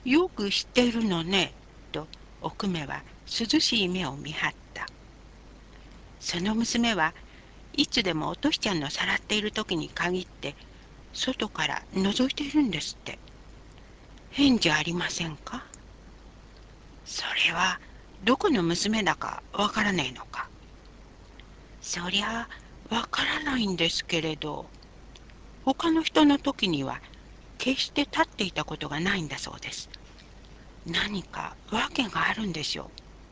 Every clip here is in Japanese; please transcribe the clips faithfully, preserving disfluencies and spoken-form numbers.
よく知っているのね、と奥目は涼しい目を見張った。その娘はいつでもおとしちゃんのさらっている時に限って外から覗いているんですって。変じゃありませんか？それはどこの娘だかわからないのか？そりゃわからないんですけれど、他の人の時には決して立っていたことがないんだそうです。何か訳があるんでしょ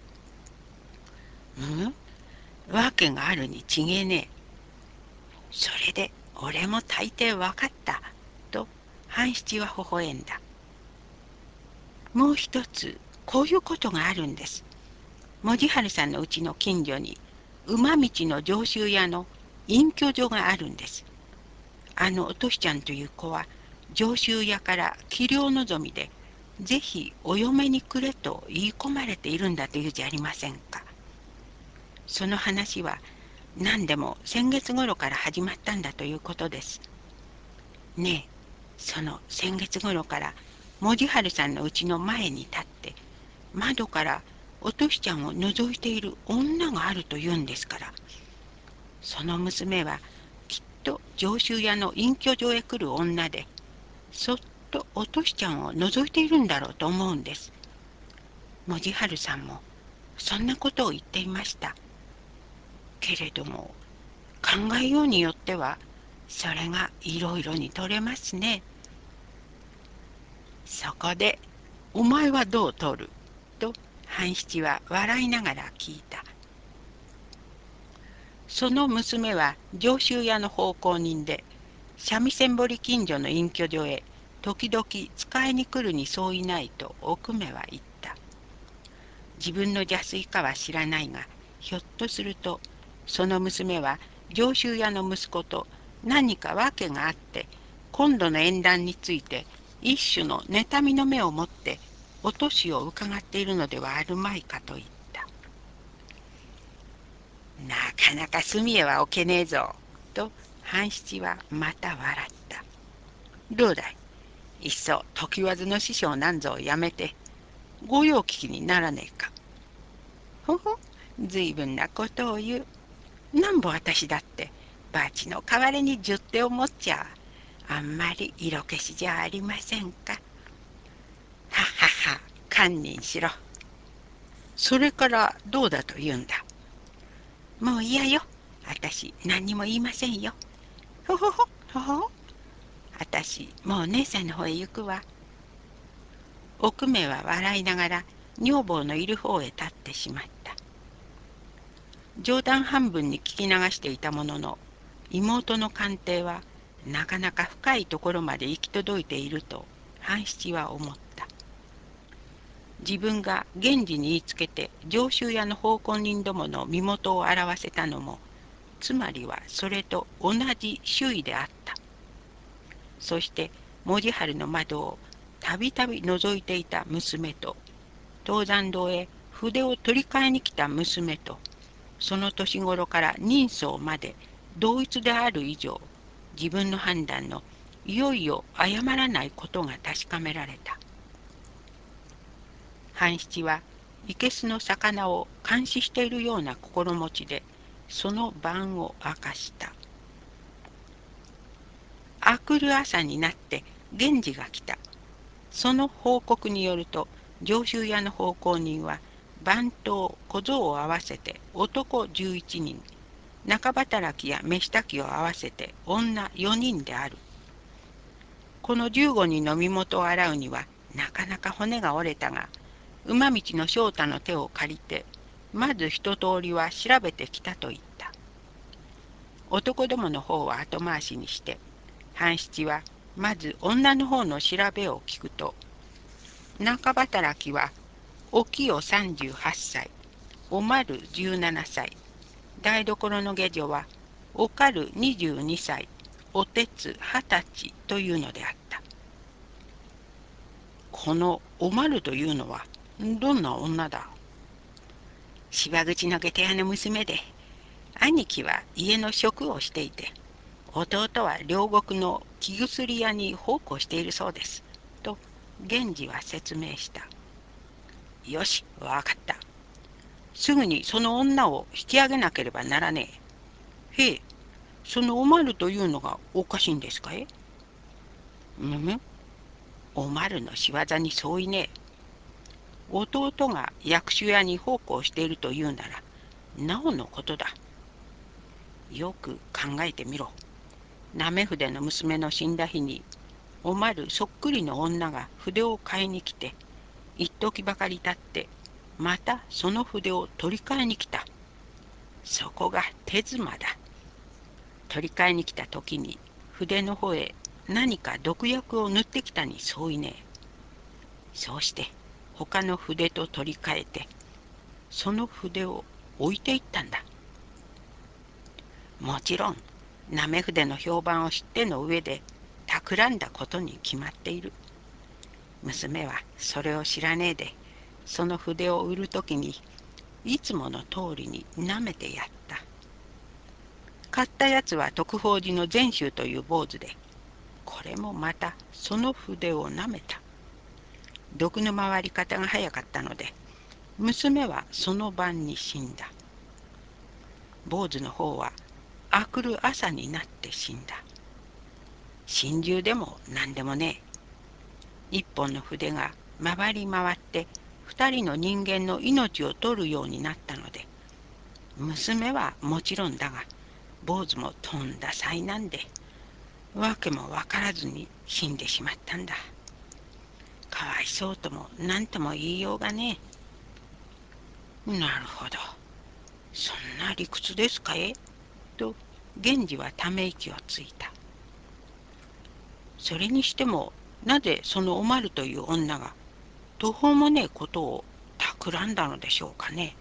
う。うん訳があるに違えねえ。それで俺も大抵わかった、と半七は微笑んだ。もう一つこういうことがあるんです。文字春さんのうちの近所に馬道の上州屋の隠居所があるんです。あのおとしちゃんという子は上州屋から器量望みでぜひお嫁にくれと言い込まれているんだというじゃありませんか。その話は何でも先月頃から始まったんだということです。ねえ、その先月頃から文字春さんのうちの前に立って窓からおとしちゃんを覗いている女があると言うんですから、その娘はきっと上州屋の隠居所へ来る女で、そっとおとしちゃんを覗いているんだろうと思うんです。文字春さんもそんなことを言っていました。けれども考えようによってはそれがいろいろに取れますね。そこでお前はどう取ると半七は笑いながら聞いた。その娘は上州屋の奉公人で三味線堀近所の隠居所へ時々使いに来るに相違ないと奥目は言った。自分の邪推かは知らないが、ひょっとするとその娘は上州屋の息子と何か訳があって今度の縁談について一種の妬みの目を持ってお年を伺っているのではあるまいかと言った。なかなか隅へは置けねえぞ、と半七はまた笑った。どうだい、いっそ時わずの師匠なんぞをやめて御用聞きにならねえか。ほほ、ずいぶんなことを言う。なんぼ私だってバチの代わりに十手を持っちゃあんまり色気しじゃありませんか。はっはっは、堪忍しろ。それからどうだと言うんだ。もう嫌よ。私何にも言いませんよ。ほほほ、ほほ。私もう姉さんの方へ行くわ。奥目は笑いながら女房のいる方へ立ってしまった。冗談半分に聞き流していたものの、妹の鑑定はなかなか深いところまで行き届いていると半七は思った。自分が源氏に言いつけて上州屋の奉公人どもの身元を表せたのも、つまりはそれと同じ周囲であった。そして文字春の窓をたびたび覗いていた娘と、東山堂へ筆を取り替えに来た娘と、その年頃から人相まで同一である以上、自分の判断のいよいよ誤らないことが確かめられた。半七は生けすの魚を監視しているような心持ちでその晩を明かした。明くる朝になって源氏が来た。その報告によると、上州屋の奉公人は番頭小僧を合わせて男じゅういちにん、中働きや飯炊きを合わせて女よにんである。このじゅうごにんの身元を洗うにはなかなか骨が折れたが、馬道の翔太の手を借りてまず一通りは調べてきたと言った。男どもの方は後回しにして、半七はまず女の方の調べを聞くと、中働きはお清さんじゅうはっさい、おまるじゅうななさい、台所の下女はおかるにじゅうにさい、おてつはたちというのであった。このおまるというのはどんな女だ。芝口の下手屋の娘で、兄貴は家の職をしていて、弟は両国の木薬屋に奉公しているそうです。と源氏は説明した。よし、わかった。すぐにその女を引き上げなければならねえ。へえ、そのおまるというのがおかしいんですかえ。うむ、おまるの仕業に相違ねえ。弟が薬種屋に奉公しているというなら、なおのことだ。よく考えてみろ。なめ筆の娘の死んだ日に、おまるそっくりの女が筆を買いに来て、一時ばかり経って、またその筆を取り替えに来た。そこが手妻だ。取り替えに来た時に、筆の方へ何か毒薬を塗ってきたに相違ねえ。そうして、他の筆と取り替えて、その筆を置いていったんだ。もちろん、なめ筆の評判を知っての上で、企んだことに決まっている。娘はそれを知らねえで、その筆を売るときに、いつもの通りに舐めてやった。買ったやつは徳宝寺の禅宗という坊主で、これもまたその筆を舐めた。毒の回り方が早かったので、娘はその晩に死んだ。坊主の方は明くる朝になって死んだ。心中でも何でもねえ。一本の筆が回り回って二人の人間の命を取るようになったので、娘はもちろんだが、坊主もとんだ災難で、わけもわからずに死んでしまったんだ。かわいそうとも何とも言いようがねえ。なるほど。そんな理屈ですかえと、源氏はため息をついた。それにしても、なぜそのおまるという女が途方もねえことを企んだのでしょうかね。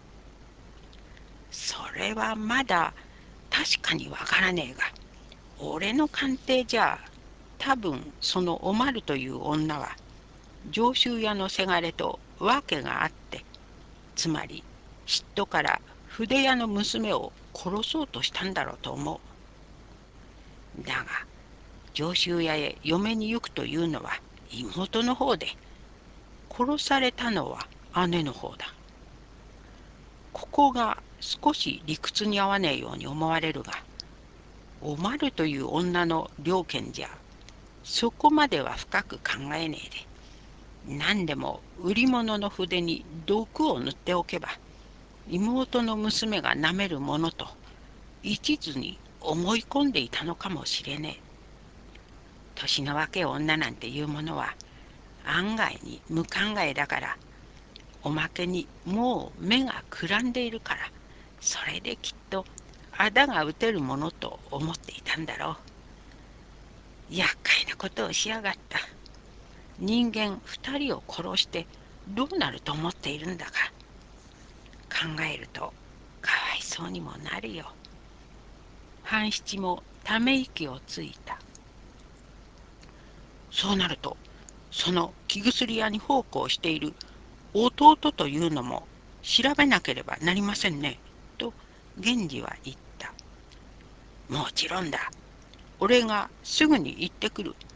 それはまだ確かにわからねえが、俺の鑑定じゃ、多分そのおまるという女は、上州屋のせがれと訳があって、つまり嫉妬から筆屋の娘を殺そうとしたんだろうと思う。だが、上州屋へ嫁に行くというのは妹の方で、殺されたのは姉の方だ。ここが少し理屈に合わねえように思われるが、おまるという女の了見じゃ、そこまでは深く考えねえで、何でも売り物の筆に毒を塗っておけば、妹の娘がなめるものと一途に思い込んでいたのかもしれねえ。年の若い女なんていうものは案外に無考えだから、おまけにもう目がくらんでいるから、それできっと仇が打てるものと思っていたんだろう。厄介なことをしやがった。人間二人を殺してどうなると思っているんだか。考えるとかわいそうにもなるよ。半七もため息をついた。そうなると、その気薬屋に奉公している弟というのも調べなければなりませんね。と源氏は言った。もちろんだ。俺がすぐに行ってくる。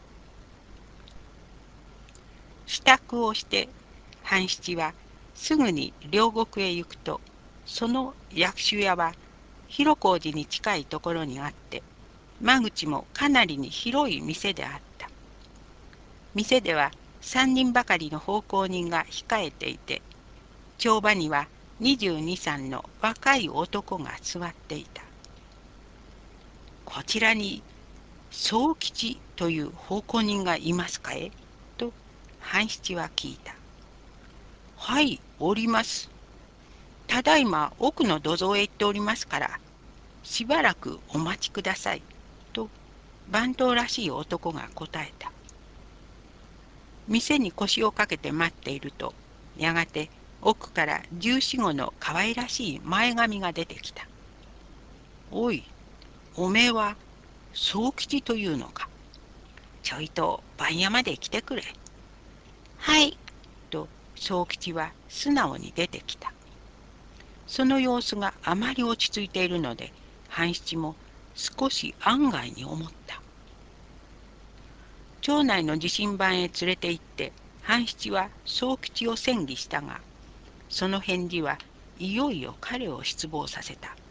支度をして半七はすぐに両国へ行くと、その薬種屋は広小路に近いところにあって、間口もかなりに広い店であった。店では三人ばかりの奉公人が控えていて、帳場には二十二三の若い男が座っていた。こちらに宗吉という奉公人がいますかえと半七は聞いた。はい、おります。ただいま奥の土蔵へ行っておりますから、しばらくお待ちください。と番頭らしい男が答えた。店に腰をかけて待っていると、やがて奥から十四五の可愛らしい前髪が出てきた。おい、おめえは宗吉というのか。ちょいと番屋まで来てくれ。はい。と宗吉は素直に出てきた。その様子があまり落ち着いているので、半七も少し案外に思った。 町内の自身番へ連れて行って半七は宗吉を詮議したが、その返事はいよいよ彼を失望させた。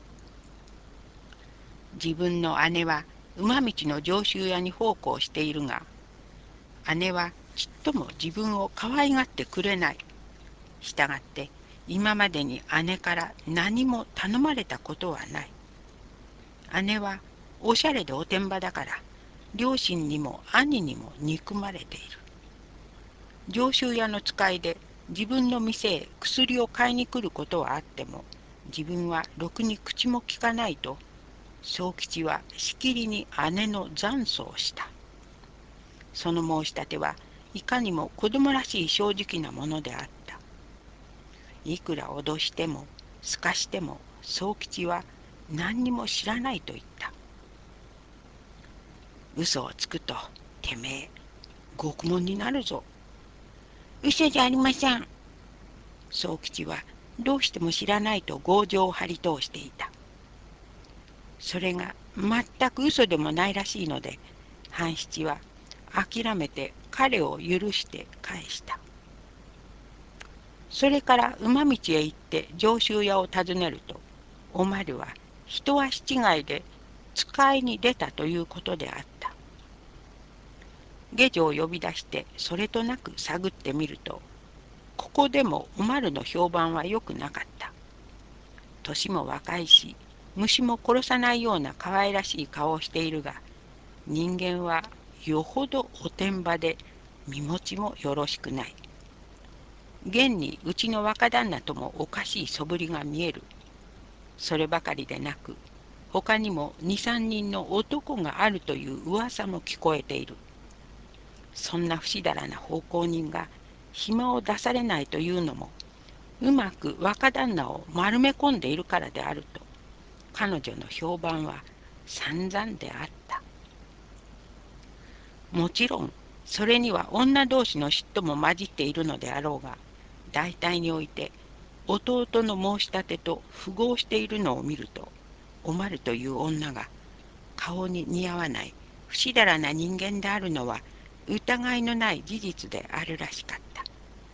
自分の姉は馬道の上州屋に奉公しているが、姉はちっとも自分を可愛がってくれない。したがって今までに姉から何も頼まれたことはない。姉はおしゃれでおてんばだから、両親にも兄にも憎まれている。上州屋の使いで自分の店へ薬を買いに来ることはあっても、自分はろくに口もきかないと、宗吉はしきりに姉の残訴をした。その申し立てはいかにも子供らしい正直なものであった。いくら脅してもすかしても宗吉は何にも知らないと言った。嘘をつくとてめえ獄門になるぞ。嘘じゃありません。宗吉はどうしても知らないと強情を張り通していた。それが全く嘘でもないらしいので、半七は諦めて彼を許して返した。それから馬道へ行って上州屋を訪ねると、おまるは一足違いで使いに出たということであった。下女を呼び出してそれとなく探ってみると、ここでもおまるの評判は良くなかった。年も若いし、虫も殺さないような可愛らしい顔をしているが、人間はよほどおてんばで身持ちもよろしくない。現にうちの若旦那ともおかしいそぶりが見える。そればかりでなく、他にも二三人の男があるという噂も聞こえている。そんな不死だらな奉公人が暇を出されないというのも、うまく若旦那を丸め込んでいるからであると、彼女の評判は散々であった。もちろんそれには女同士の嫉妬も混じっているのであろうが、大体において弟の申し立てと符合しているのを見ると、おまるという女が顔に似合わない不死だらな人間であるのは疑いのない事実であるらしかった。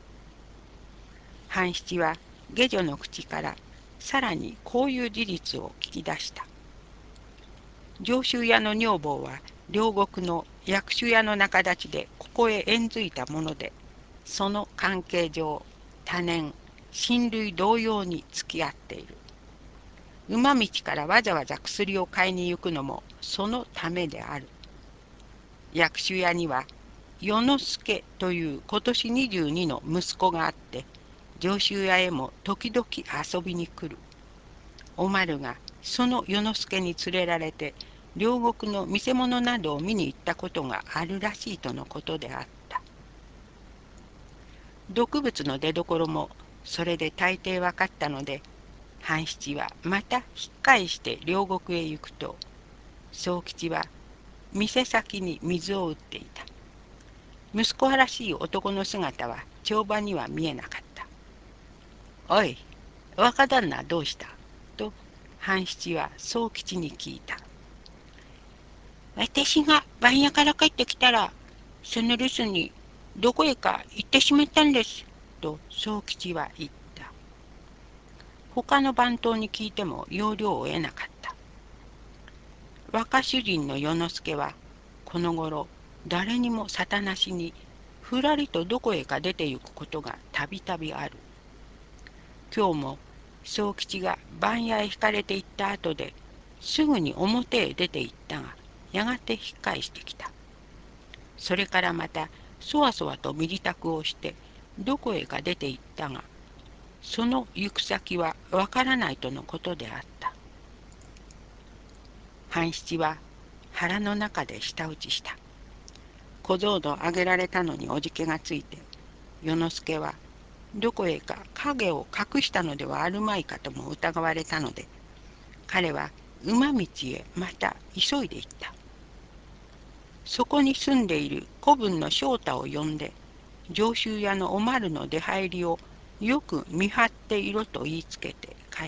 半七は下女の口からさらにこういう事実を聞き出した。上州屋の女房は両国の薬種屋の仲立ちでここへ縁づいたもので、その関係上多年親類同様に付き合っている。馬道からわざわざ薬を買いに行くのもそのためである。薬種屋には与之助という今年にじゅうにの息子があって、上州屋へも時々遊びに来る。おまるがその与之助に連れられて両国の見せ物などを見に行ったことがあるらしいとのことであった。毒物の出どころもそれで大抵分かったので、半七はまた引っ返して両国へ行くと、宗吉は店先に水を打っていた。息子らしい男の姿は帳場には見えなかった。おい、若旦那どうしたと半七は宗吉に聞いた。私が番屋から帰ってきたら、その留守にどこへか行ってしまったんです、と宗吉は言った。他の番頭に聞いても要領を得なかった。若主人の与之助は、この頃誰にも沙汰なしに、ふらりとどこへか出て行くことがたびたびある。今日も宗吉が番屋へ引かれて行った後ですぐに表へ出て行ったが、やがて引っ返してきた。それからまたそわそわと身支度をしてどこへか出て行ったが、その行く先はわからないとのことであった。半七は腹の中で舌打ちした。小僧のあげられたのにおじけがついて、与之助はどこへか影を隠したのではあるまいかとも疑われたので、彼は馬道へまた急いで行った。そこに住んでいる子分の翔太を呼んで、上州屋のおまるの出入りをよく見張っていろと言いつけて帰った。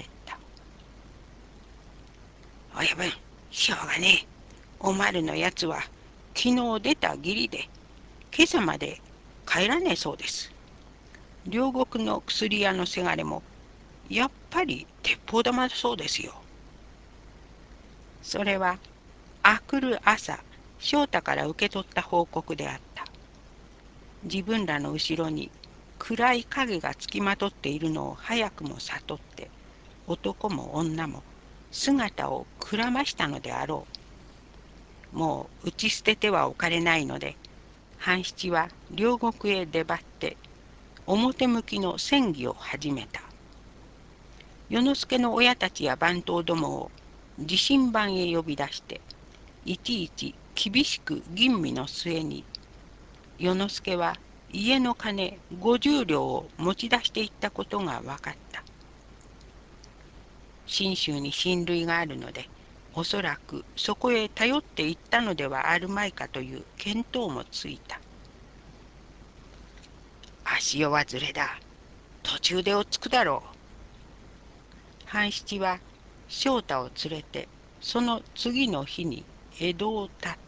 親分、しょうがねえ。おまるのやつは昨日出た義理で今朝まで帰らねえそうです。両国の薬屋のせがれも、やっぱり鉄砲玉だそうですよ。それは、あくる朝、翔太から受け取った報告であった。自分らの後ろに暗い影がつきまとっているのを早くも悟って、男も女も姿をくらましたのであろう。もう打ち捨ててはおかれないので、半七は両国へ出張って、表向きの戦議を始めた。与之助の親たちや番頭どもを自身番へ呼び出して、いちいち厳しく吟味の末に、与之助は家の金五十両を持ち出していったことが分かった。信州に親類があるので、おそらくそこへ頼っていったのではあるまいかという見当もついた。足夜はずれだ。途中で追っつくだろう。半七は翔太を連れて、その次の日に江戸を立っ